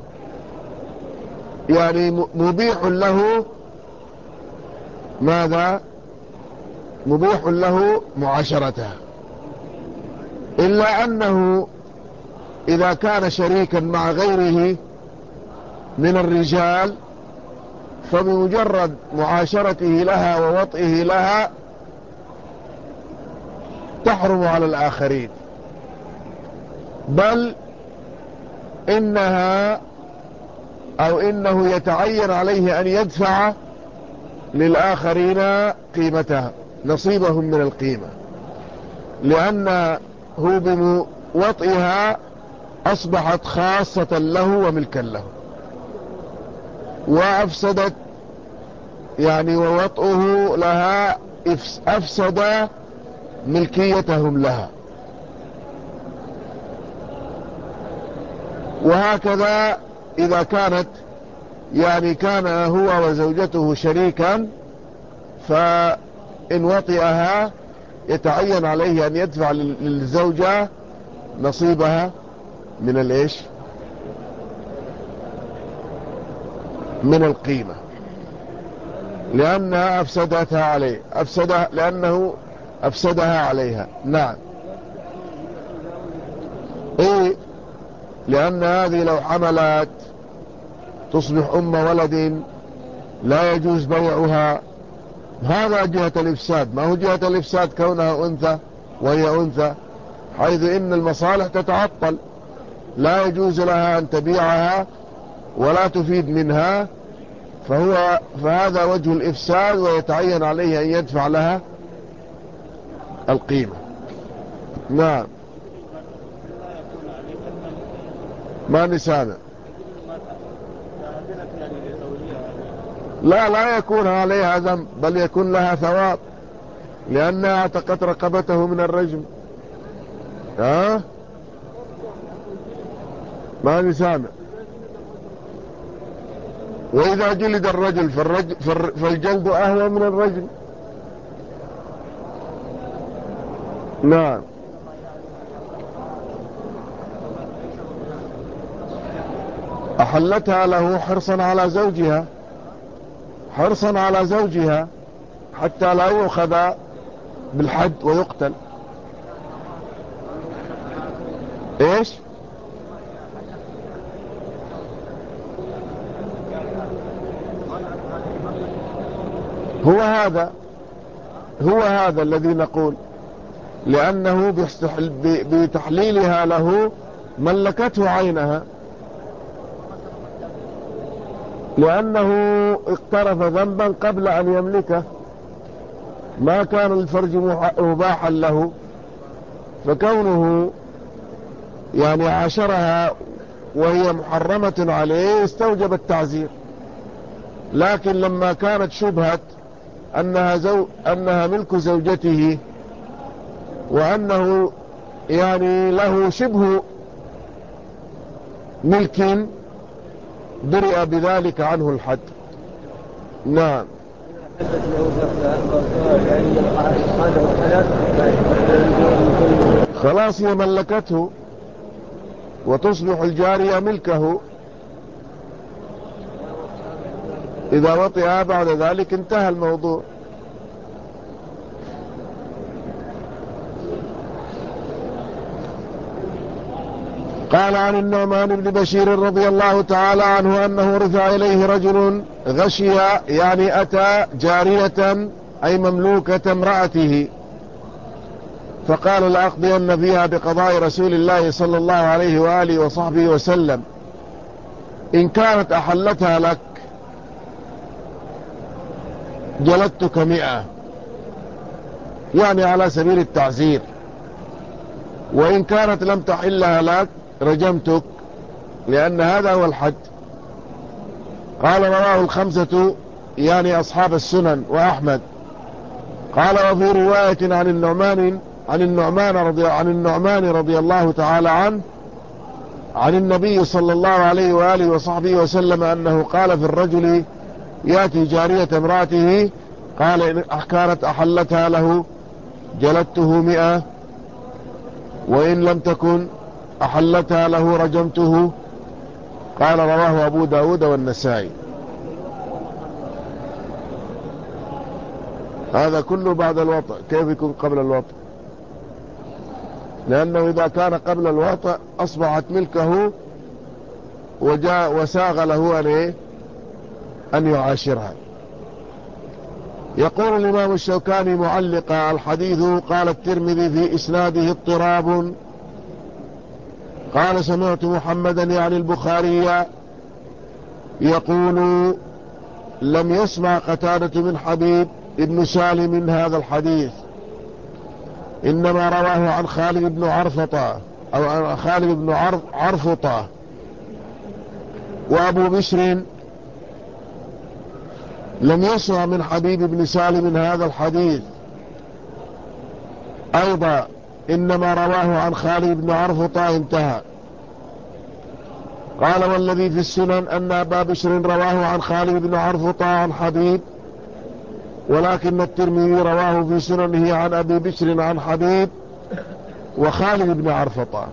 يعني مبيح له ماذا؟ مبيح له معاشرتها، إلا أنه إذا كان شريكا مع غيره من الرجال فبمجرد معاشرته لها ووطئه لها تحرم على الآخرين، بل إنها أو إنه يتعين عليه أن يدفع للآخرين قيمتها، نصيبهم من القيمة، لأنه بوطئها أصبحت خاصة له وملكا له، وأفسدت يعني ووطئه لها أفسد ملكيتهم لها. وهكذا إذا كانت يعني كان هو وزوجته شريكا، فإن وطئها يتعين عليه أن يدفع للزوجة نصيبها من الإيش؟ من القيمة، لأنها أفسدتها عليه، أفسدها لأنه أفسدها عليها. نعم، إيه، لأن هذه لو حملت تصبح أم ولد لا يجوز بيعها. هذا جهة الإفساد، ما هو جهة الإفساد كونها أنثى وهي أنثى، حيث إن المصالح تتعطل، لا يجوز لها أن تبيعها ولا تفيد منها، فهو فهذا وجه الإفساد، ويتعين عليه أن يدفع لها القيمة. نعم، ما نسامع. لا لا يكون عليها ذنب، بل يكون لها ثواب، لأنها اعتقت رقبته من الرجم. ها، ما نسامع. وإذا جلد الرجل فالرجل فالجلد أهوى من الرجل. نعم، أحلتها له حرصا على زوجها، حرصا على زوجها حتى لا يؤخذ بالحد ويقتل. ايش؟ هو هذا هو هذا الذي نقول، لأنه بتحليلها له ملكته عينها، لأنه اقترف ذنبا قبل أن يملكه، ما كان الفرج مباحا له، فكونه يعني عاشرها وهي محرمة عليه استوجب التعزير. لكن لما كانت شبهة أنها, زو أنها ملك زوجته، وأنه يعني له شبه ملك، برئ بذلك عنه الحد. نعم، خلاص هي ملكته وتصبح الجارية ملكه، إذا وطئها بعد ذلك انتهى الموضوع. قال عن النعمان بن بشير رضي الله تعالى عنه أنه رفع إليه رجل غشي يعني أتى جارية أي مملوكة امرأته، فقال لأقضين فيها بقضاء رسول الله صلى الله عليه وآله وصحبه وسلم، إن كانت أحلتها لك جلدتك مئة، يعني على سبيل التعزير، وإن كانت لم تحلها لك رجمتك، لأن هذا هو الحد. قال رواه الخمسة يعني أصحاب السنن وأحمد. قال وفي رواية عن النعمان عن النعمان رضي عن النعمان رضي الله تعالى عنه عن النبي صلى الله عليه وآله وصحبه وسلم أنه قال في الرجل يأتي جارية امرأته، قال إن كانت أحلتها له جلدته مئة، وإن لم تكن أحلتها له رجمته. قال رواه أبو داود والنسائي. هذا كله بعد الوطأ. كيف يكون قبل الوطأ؟ لأنه إذا كان قبل الوطأ أصبحت ملكه وجاء وساغ له أن, إيه؟ أن يعاشرها. يقول الإمام الشوكاني معلقا الحديث قال الترمذي في إسناده اضطراب. قال سمعت محمدا يعني البخاري يقول لم يسمع قتادة من حبيب ابن سالم من هذا الحديث، إنما رواه عن خالد بن عرفطة أو عن خالد بن عرفطة وأبو بشر لم يسمع من حبيب بن سالم من هذا الحديث أيضا، إنما رواه عن خالد بن عرفطة انتهى. قال والذي في السنن أن أبا بشر رواه عن خالد بن عرفطة عن حبيب، ولكن الترمذي رواه في سننه عن أبي بشر عن حبيب وخالد بن عرفطة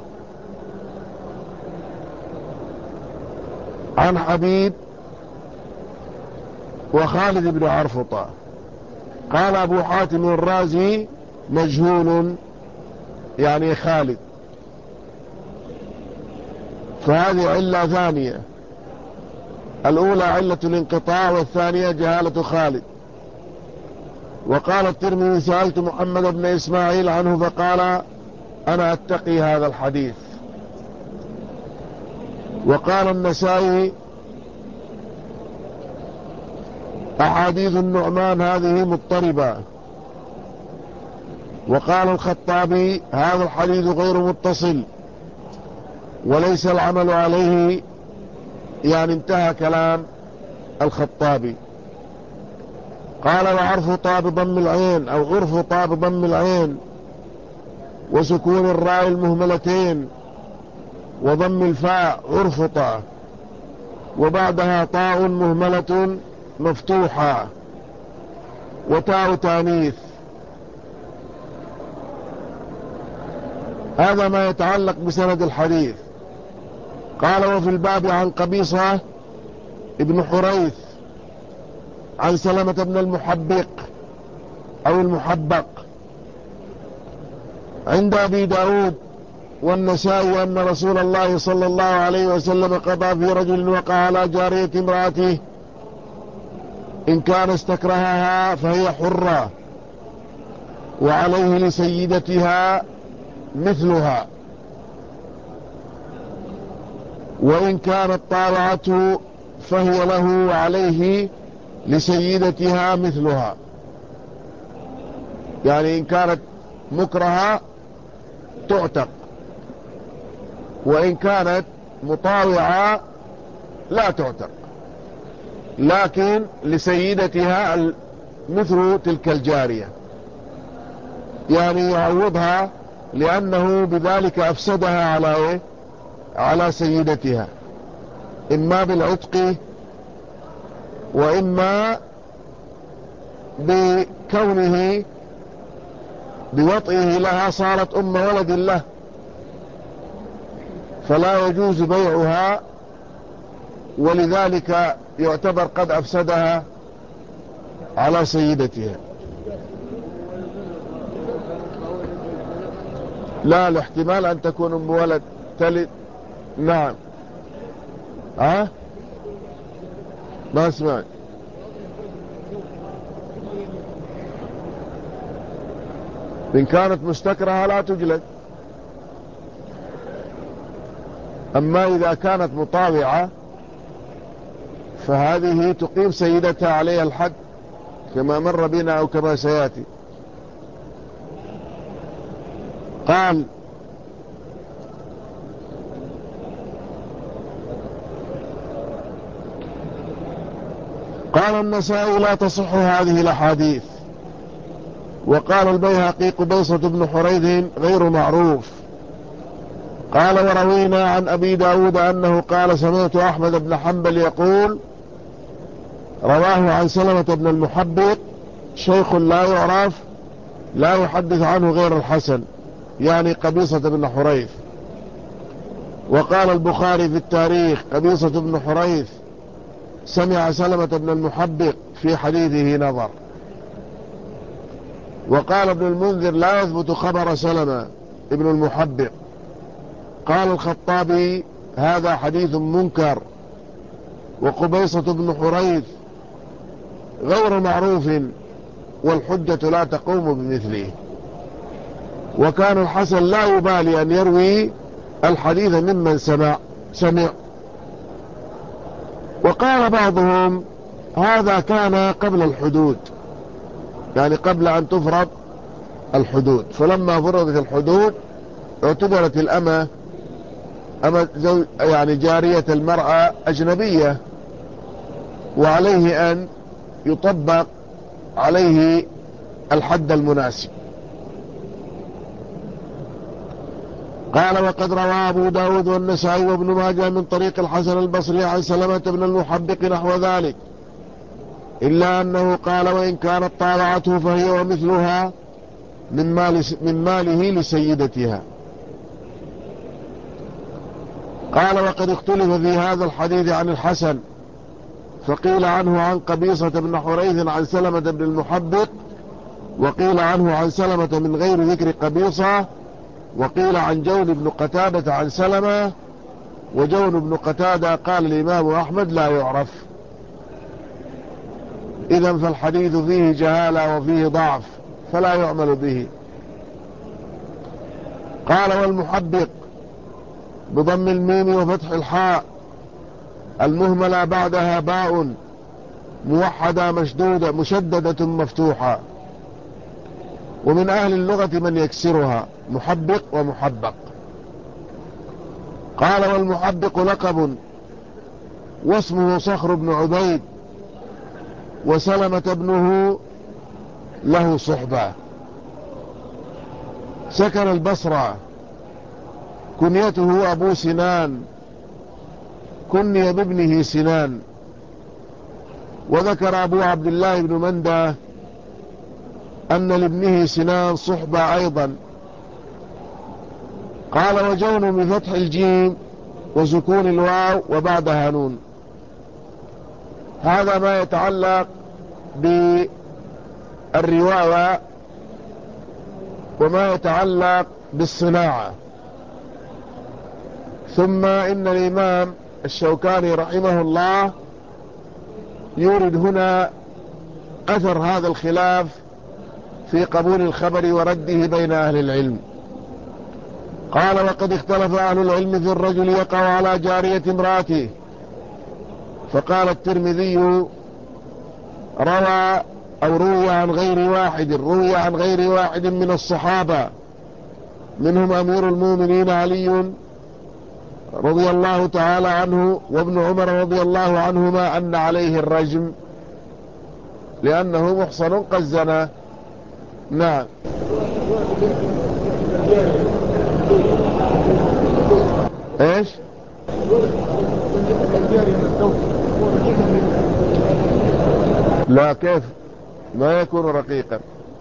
عن حبيب وخالد بن عرفطة. قال أبو حاتم الرازي مجهول يعني خالد، فهذه علة ثانية، الأولى علة الانقطاع والثانية جهالة خالد. وقال الترمذي سألت محمد بن إسماعيل عنه فقال أنا أتقي هذا الحديث. وقال النسائي أحاديث النعمان هذه مضطربة. وقال الخطابي هذا الحديث غير متصل وليس العمل عليه، يعني انتهى كلام الخطابي. قال وعرف طا بضم العين أو عرف طا بضم العين وسكون الراء المهملتين وضم الفاء عرف طا، وبعدها طاء مهملة مفتوحة وتاء تانيث. هذا ما يتعلق بسند الحديث. قال وفي الباب عن قبيصة ابن حريث عن سلمة بن المحبق أو المحبق عند أبي داود والنسائي أن رسول الله صلى الله عليه وسلم قضى في رجل وقع على جارية امرأته، إن كان استكرهها فهي حرة وعليه لسيدتها مثلها، وإن كانت طالعته فهي له وعليه لسيدتها مثلها. يعني إن كانت مكرهة تعتق، وإن كانت مطاوعة لا تعتق، لكن لسيدتها مثل تلك الجارية، يعني يعوضها، لأنه بذلك أفسدها على إيه؟ على سيدتها، إما بالعتق وإما بكونه بوطئه لها صارت أم ولد له، فلا يجوز بيعها، ولذلك يعتبر قد أفسدها على سيدتها. لا، الاحتمال أن تكون أم ولد تلد نعم. ها أه؟ ما سمعت. إن كانت مستكرهة لا تجلد، أما إذا كانت مطاوعة فهذه تقيم سيدتها عليها الحد كما مر بنا أو كما سيأتي. قال قال النسائي لا تصح هذه الأحاديث. وقال البيهقي قبيصة بن حريث غير معروف. قال وروينا عن أبي داود أنه قال سمعت أحمد بن حنبل يقول رواه عن سلمة بن المحبق شيخ لا يعرف لا يحدث عنه غير الحسن، يعني قبيصة بن حريث. وقال البخاري في التاريخ قبيصة بن حريث سمع سلمة بن المحبق في حديثه نظر. وقال ابن المنذر لا يثبت خبر سلمة ابن المحبق. قال الخطابي هذا حديث منكر، وقبيصة بن حريث غير معروف والحجة لا تقوم بمثله. وكان الحسن لا يبالي أن يروي الحديث ممن سمع سمع وقال بعضهم هذا كان قبل الحدود، يعني قبل أن تفرض الحدود، فلما فرضت الحدود اعتبرت الأمة أما يعني جارية المرأة أجنبية، وعليه أن يطبق عليه الحد المناسب. قال وقد روى أبو داود والنسائي وابن ماجه من طريق الحسن البصري عن سلمة بن المحبق نحو ذلك، إلا أنه قال وإن كانت طالعته فهي ومثلها من, مال من ماله لسيدتها. قال وقد اختلف في هذا الحديث عن الحسن، فقيل عنه عن قبيصة بن حريث عن سلمة بن المحبق، وقيل عنه عن سلمة من غير ذكر قبيصة، وقيل عن جون بن قتادة عن سلمة، وجون بن قتادة قال الإمام أحمد لا يعرف. إذن فالحديث فيه جهالة وفيه ضعف فلا يعمل به. قال والمحبق بضم الميم وفتح الحاء المهملة بعدها باء موحدة مشدودة مشددة مفتوحة، ومن أهل اللغة من يكسرها محبق ومحبق. قال والمحبق لقب واسمه صخر بن عبيد، وسلمة ابنه له صحبة، سكن البصرة، كنيته أبو سنان، كني بابنه سنان. وذكر أبو عبد الله بن مندى أن لابنه سنان صحبة أيضا. قال وجون بفتح الجيم وسكون الواو وبعدها نون. هذا ما يتعلق بالرواية وما يتعلق بالصناعة. ثم إن الإمام الشوكاني رحمه الله يورد هنا أثر هذا الخلاف في قبول الخبر ورده بين أهل العلم. قال وقد اختلف أهل العلم في الرجل يقع على جارية امرأته. فقال الترمذي روى أو روي عن غير واحد روي عن غير واحد من الصحابة منهم أمير المؤمنين علي رضي الله تعالى عنه وابن عمر رضي الله عنهما أن عليه الرجم لأنه محصن قد زنى. نعم. ايش؟ لا كيف ما يكون رقيقا؟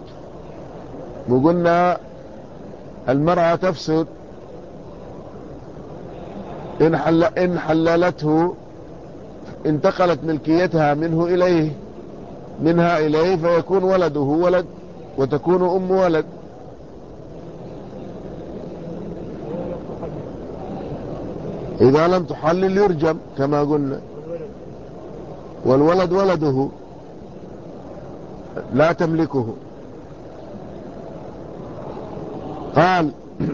وقلنا المرأة تفسد إن, حل إن حللته انتقلت ملكيتها منه إليه منها إليه فيكون ولده ولد وتكون أم ولد. إذا لم تحلل يرجم كما قلنا. والولد ولده لا تملكه. قال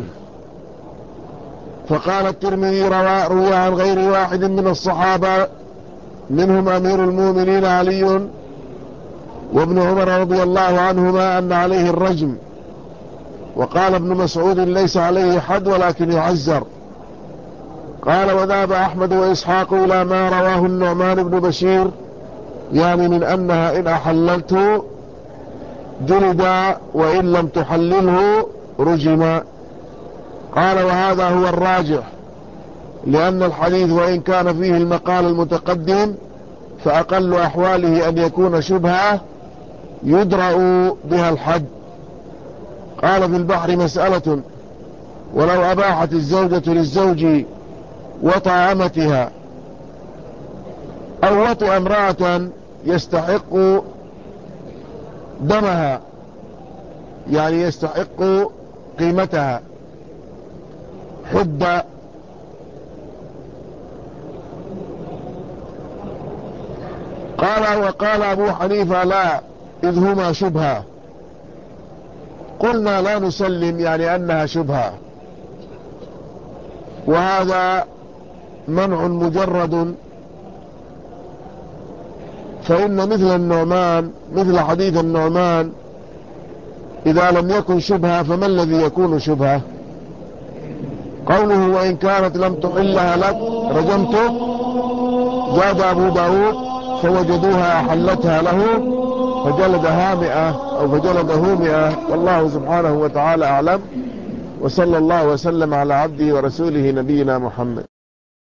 فقال الترمذي روى عن غير واحد من الصحابة منهم أمير المؤمنين علي وابن عمر رضي الله عنهما أن عليه الرجم. وقال ابن مسعود ليس عليه حد ولكن يعزر. قال وذهب أحمد وإسحاق إلى ما رواه النعمان بن بشير يعني من أنها إن أحللته جلد وإن لم تحلله رجم. قال وهذا هو الراجح لأن الحديث وإن كان فيه المقال المتقدم فأقل أحواله أن يكون شبهة يدرأ بها الحد. قال في البحر مسألة ولو أباحت الزوجة للزوج وطأ أمتها أو وطئ امرأة يستحق دمها يعني يستحق قيمتها حد. قال وقال أبو حنيفة لا إذ هما شبهة. قلنا لا نسلم يعني أنها شبهة، وهذا منع مجرد، فإن مثل النعمان مثل حديث النعمان إذا لم يكن شبهة فما الذي يكون شبهة؟ قوله وإن كانت لم تحلها لك رجمته. زاد أبو داود فوجدوها أحلتها له فجلدها مئة أو فجلده مئة. والله سبحانه وتعالى أعلم، وصلى الله وسلم على عبده ورسوله نبينا محمد.